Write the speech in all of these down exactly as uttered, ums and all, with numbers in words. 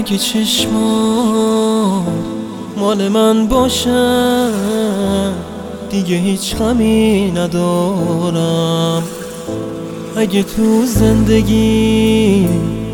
اگه چشمات مال من باشن دیگه هیچ غمی ندارم. اگه تو زندگی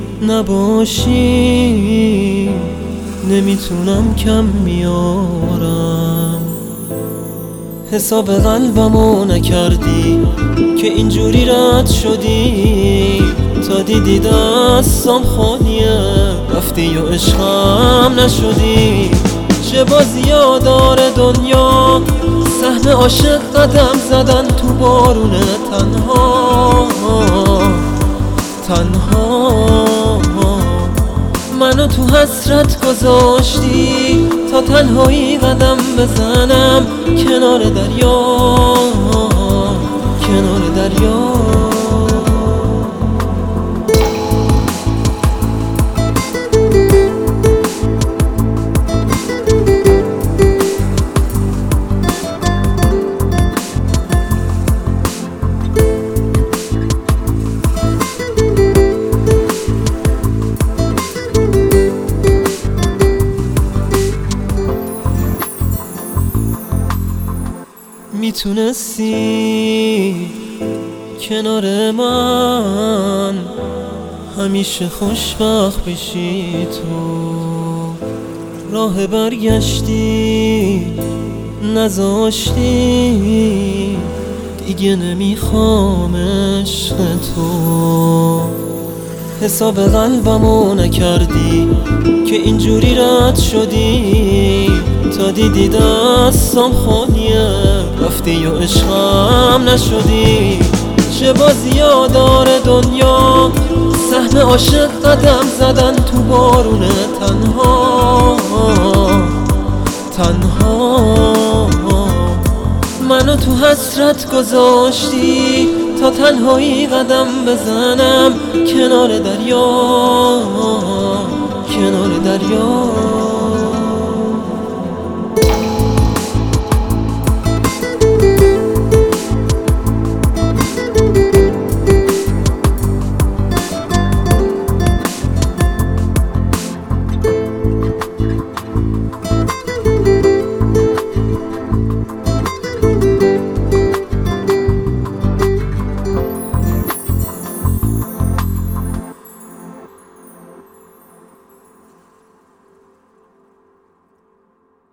نباشی نمیتونم کم میارم. حساب قلبمو نکردی که اینجوری رد شدی، تا دیدی دستم خالیه رفتی و عشقم نشدی. چه بازی‌ها داره دنیا، سهم عاشق قدم زدن تو بارون تنها تنها. منو تو حسرت گذاشتی تا تنهایی قدم بزنم کنار دریا کنار دریا. میتونستی کنار من همیشه خوشبخت بشی، تو راه برگشتی نذاشتی، دیگه نمیخوام عشق تو. حساب قلبمو نکردی که اینجوری رد شدی، تا دیدی دستم خالیه رفتی و عشقم نشدی. چه بازی‌ها داره دنیا، سهم عاشق قدم زدن تو بارون تنها تنها. منو تو حسرت گذاشتی تا تنهایی قدم بزنم کنار دریا کنار دریا.